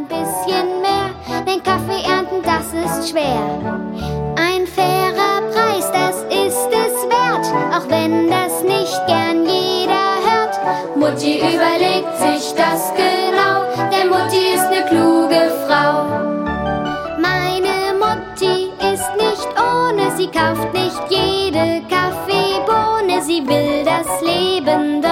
ein bisschen mehr, denn Kaffee ernten, das ist schwer. Ein fairer Preis, das ist es wert, auch wenn das nicht gern jeder hört. Mutti überlegt sich das genau, denn Mutti ist ne kluge Frau. Meine Mutti ist nicht ohne, sie kauft nicht jede Kaffeebohne, sie will das Leben